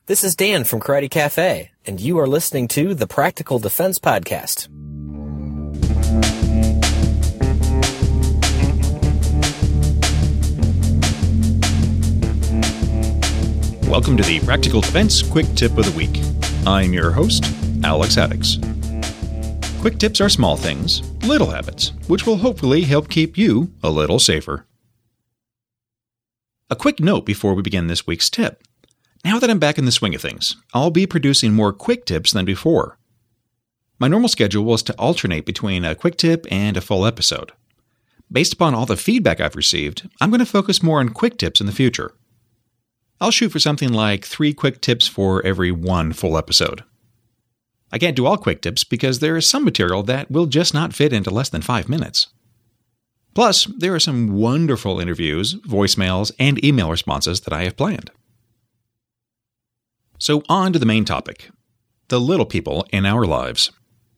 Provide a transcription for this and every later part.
This is Dan from Karate Cafe, and you are listening to the Practical Defense Podcast. Welcome to the Practical Defense Quick Tip of the Week. I'm your host, Alex Addix. Quick tips are small things, little habits, which will hopefully help keep you a little safer. A quick note before we begin this week's tip. Now that I'm back in the swing of things, I'll be producing more quick tips than before. My normal schedule was to alternate between a quick tip and a full episode. Based upon all the feedback I've received, I'm going to focus more on quick tips in the future. I'll shoot for something like 3 quick tips for every 1 full episode. I can't do all quick tips because there is some material that will just not fit into less than 5 minutes. Plus, there are some wonderful interviews, voicemails, and email responses that I have planned. So on to the main topic, the little people in our lives.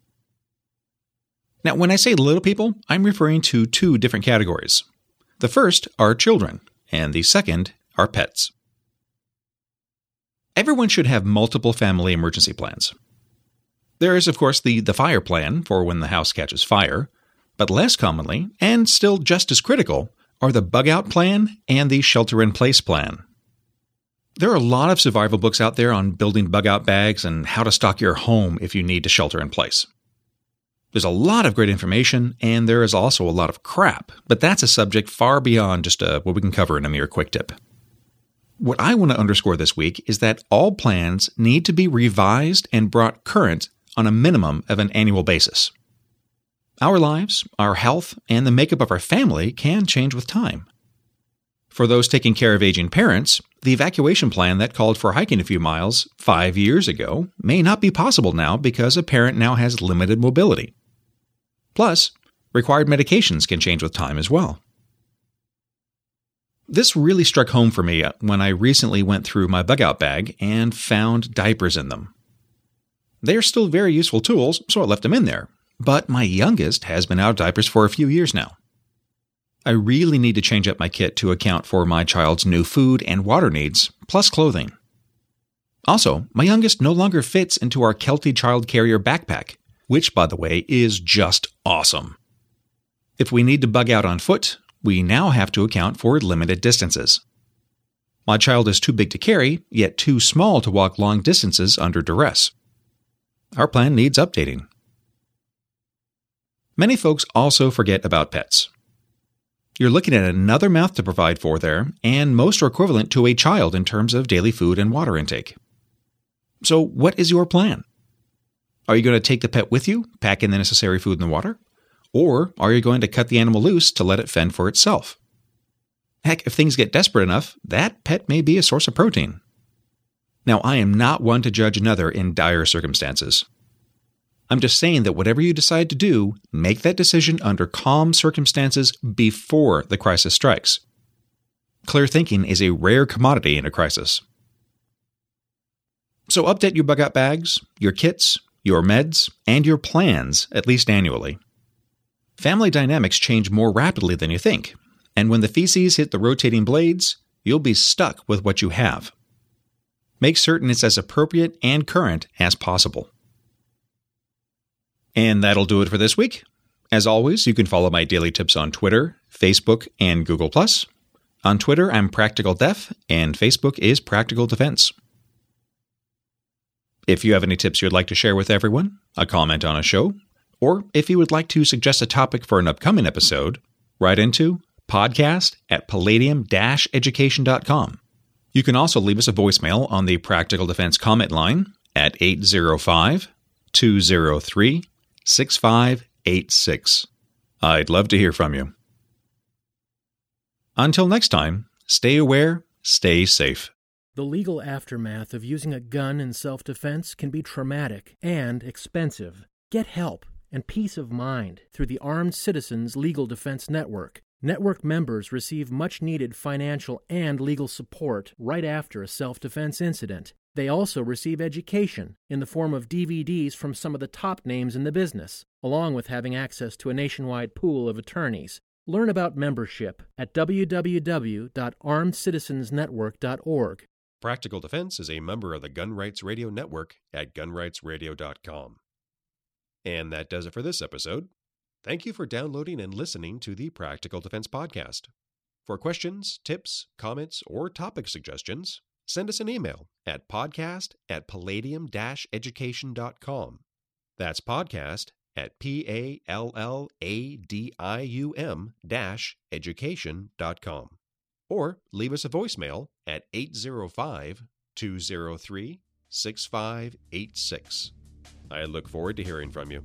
Now, when I say little people, I'm referring to 2 different categories. The first are children, and the second are pets. Everyone should have multiple family emergency plans. There is, of course, the fire plan for when the house catches fire, but less commonly, and still just as critical, are the bug-out plan and the shelter-in-place plan. There are a lot of survival books out there on building bug-out bags and how to stock your home if you need to shelter in place. There's a lot of great information, and there is also a lot of crap, but that's a subject far beyond just what we can cover in a mere quick tip. What I want to underscore this week is that all plans need to be revised and brought current on a minimum of an annual basis. Our lives, our health, and the makeup of our family can change with time. For those taking care of aging parents, the evacuation plan that called for hiking a few miles 5 years ago may not be possible now because a parent now has limited mobility. Plus, required medications can change with time as well. This really struck home for me when I recently went through my bug-out bag and found diapers in them. They are still very useful tools, so I left them in there, but my youngest has been out of diapers for a few years now. I really need to change up my kit to account for my child's new food and water needs, plus clothing. Also, my youngest no longer fits into our Kelty child carrier backpack, which, by the way, is just awesome. If we need to bug out on foot, we now have to account for limited distances. My child is too big to carry, yet too small to walk long distances under duress. Our plan needs updating. Many folks also forget about pets. You're looking at another mouth to provide for there, and most are equivalent to a child in terms of daily food and water intake. So what is your plan? Are you going to take the pet with you, pack in the necessary food and water? Or are you going to cut the animal loose to let it fend for itself? Heck, if things get desperate enough, that pet may be a source of protein. Now, I am not one to judge another in dire circumstances. I'm just saying that whatever you decide to do, make that decision under calm circumstances before the crisis strikes. Clear thinking is a rare commodity in a crisis. So update your bug-out bags, your kits, your meds, and your plans at least annually. Family dynamics change more rapidly than you think, and when the feces hit the rotating blades, you'll be stuck with what you have. Make certain it's as appropriate and current as possible. And that'll do it for this week. As always, you can follow my daily tips on Twitter, Facebook, and Google+. On Twitter, I'm Practical Def, and Facebook is Practical Defense. If you have any tips you'd like to share with everyone, a comment on a show, or if you would like to suggest a topic for an upcoming episode, write into podcast@palladium-education.com. You can also leave us a voicemail on the Practical Defense comment line at 805-203-6586. I'd love to hear from you. Until next time, stay aware, stay safe. The legal aftermath of using a gun in self-defense can be traumatic and expensive. Get help and peace of mind through the Armed Citizens Legal Defense Network. Network members receive much-needed financial and legal support right after a self-defense incident. They also receive education in the form of DVDs from some of the top names in the business, along with having access to a nationwide pool of attorneys. Learn about membership at www.armedcitizensnetwork.org. Practical Defense is a member of the Gun Rights Radio Network at gunrightsradio.com. And that does it for this episode. Thank you for downloading and listening to the Practical Defense Podcast. For questions, tips, comments, or topic suggestions, send us an email at podcast@palladium-education.com. That's podcast@palladium-education.com. Or leave us a voicemail at 805-203-6586. I look forward to hearing from you.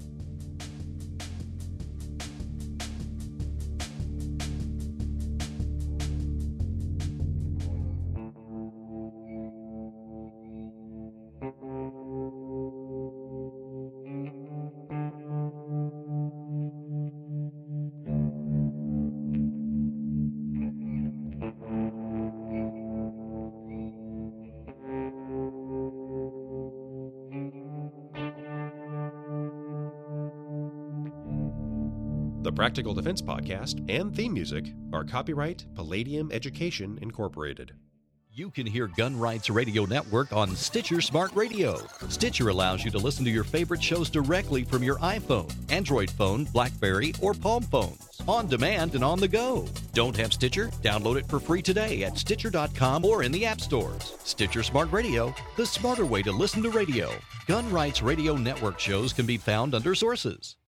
The Practical Defense Podcast and theme music are copyright Palladium Education Incorporated. You can hear Gun Rights Radio Network on Stitcher Smart Radio. Stitcher allows you to listen to your favorite shows directly from your iPhone, Android phone, BlackBerry, or Palm phones, on demand and on the go. Don't have Stitcher? Download it for free today at Stitcher.com or in the app stores. Stitcher Smart Radio, the smarter way to listen to radio. Gun Rights Radio Network shows can be found under Sources.